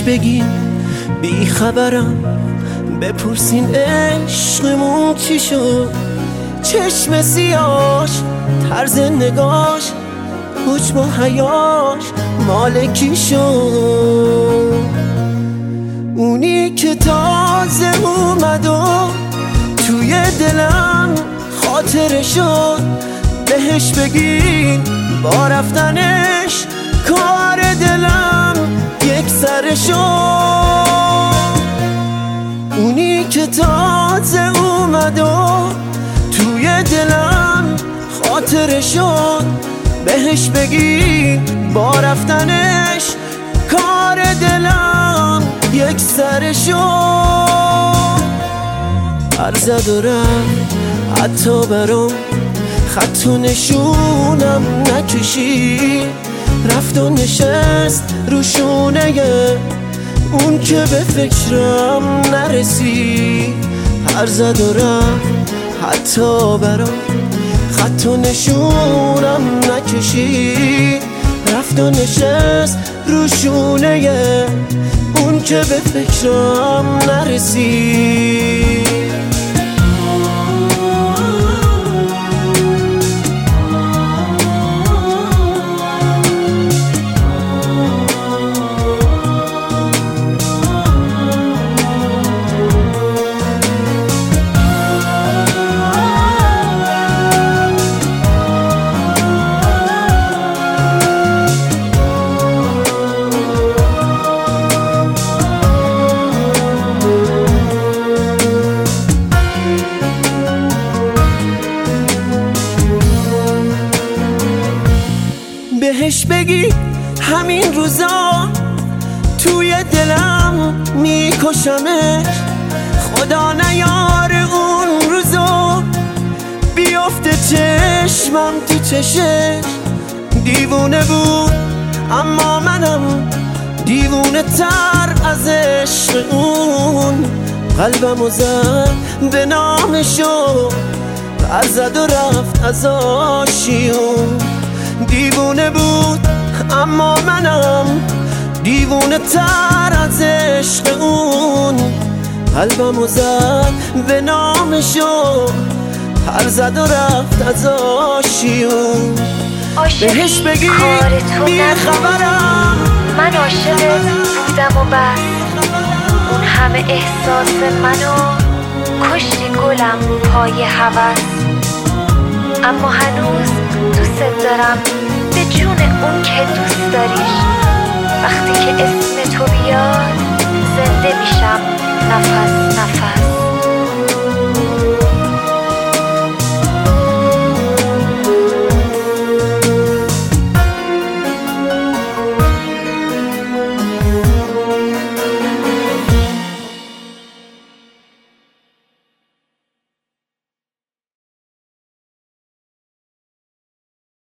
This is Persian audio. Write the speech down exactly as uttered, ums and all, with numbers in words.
بگین بی خبرم، بپرسین عشقمون چی شد. چشم سیاش، طرز نگاش، حجم و حیاش مال کی شد. اونی که تازه اومد و توی دلم خاطره شد، بهش بگین با رفتنش کار دلم یک سر شد. اونی که تازه اومد و توی دلم خاطره شد، بهش بگین با رفتنش کار دلم یک سر شد. هر زد و رفت حتی برام خط و نشونم نکشی، رفت و نشست رو شونه اون که به فکرم نرسی. هر زد و رفت حتی برام خط و نشونم نکشی، رفت و نشست رو شونه اون که به فکرم نرسی. بهش بگی همین روزا توی دلم میکشمش، خدا نیاره اون روزا بیفته چشمم تو چشش. دیوونه بود اما منم دیوونه تر از عشق اون، قلبمو زد به نامشو پر زد و رفت از آشیون. دیوونه بود اما منم دیوونه تر از عشق اون، قلبمو زد به نامشو پر زد و رفت از آشیون. بهش بگی بی خبرم، من عاشقت بودم و بس، اون همه احساس منو کشتی گلم پای هوس. اما هنوز دوست دارم به جون اون که دوست داریش، وقتی که اسم تو بیاد زنده میشم نفس نفس.